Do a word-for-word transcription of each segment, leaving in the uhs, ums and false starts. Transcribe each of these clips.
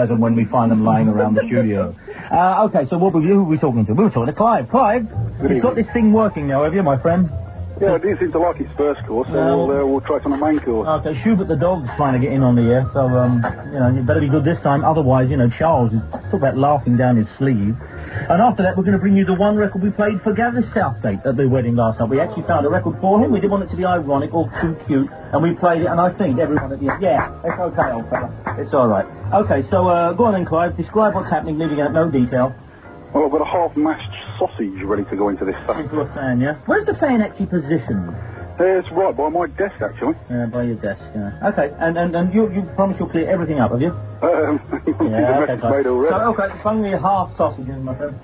enthusiasm when we find them lying around the studio. Uh, okay, so what were you, who were we talking to? We were talking to Clive. Clive, Good you've got this thing working now, have you, my friend? Yeah, I didn't seem to like its first course, so No. we'll, uh, we'll try it on the main course. Okay, Schubert the dog's trying to get in on the air, so, um, you know, you better be good this time. Otherwise, you know, Charles is talk about laughing down his sleeve. And after that, we're going to bring you the one record we played for Gareth Southgate at the wedding last night. We actually found a record for him. We didn't want it to be ironic or too cute, and we played it, and I think everyone at the end, yeah, it's okay, old fella. It's all right. Okay, so, uh, go on then, Clive. Describe what's happening, leaving out no detail. Well, I've got a half-mashed sausage ready to go into this stuff. Into a fan, yeah? Where's the fan actually positioned? Uh, it's right by my desk, actually. Yeah, by your desk, yeah. Okay, and, and, and you, you promise you'll clear everything up, have you? Um, yeah, the okay, mess is made already. So, okay, bung me half sausages, my friend.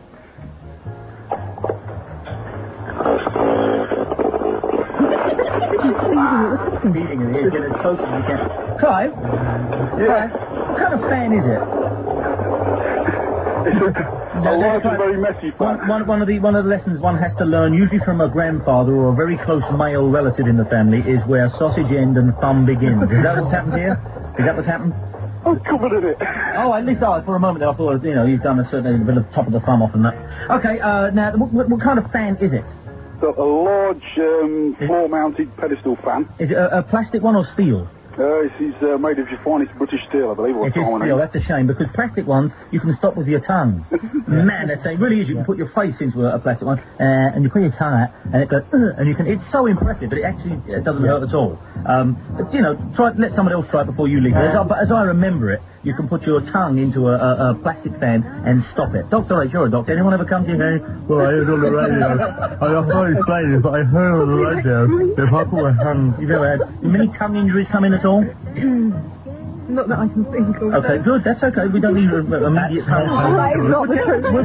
What's this beating in here? Get it closer as you can. Clive? Yeah. Clive, what kind of fan is it? It's a, No, a large Clive, and very messy fan. One, one, one, of the, one of the lessons one has to learn, usually from a grandfather or a very close male relative in the family, is where sausage end and thumb begins. Is that what's happened here? Is that what's happened? I'm covered in it. Oh, at least oh, for a moment I thought, you know, you've done a certain a bit of top of the thumb off and that. Okay, uh, now, what, what, what kind of fan is it? Got a large um, floor-mounted pedestal fan. Is it a, a plastic one or steel? Uh, this is uh, made of your finest British steel, I believe. Or It is steel, that's a shame, because plastic ones you can stop with your tongue. Yeah. Man, that's it really is. You can put your face into a, a plastic one, uh, and you put your tongue out, and it goes, uh, and you can. It's so impressive, but it actually it doesn't yeah. hurt at all. Um, but, you know, try let someone else try it before you leave. As I, but as I remember it, you can put your tongue into a, a, a plastic fan and stop it. Doctor H, you're a doctor. Anyone ever come to you and say, well, I heard on the radio. I heard it playing, but I heard on the radio. If I put my tongue, you've ever had many tongue injuries come in at all? Not that I can think of. Okay, good. That's okay. We don't need uh, immediate. That is not the truth.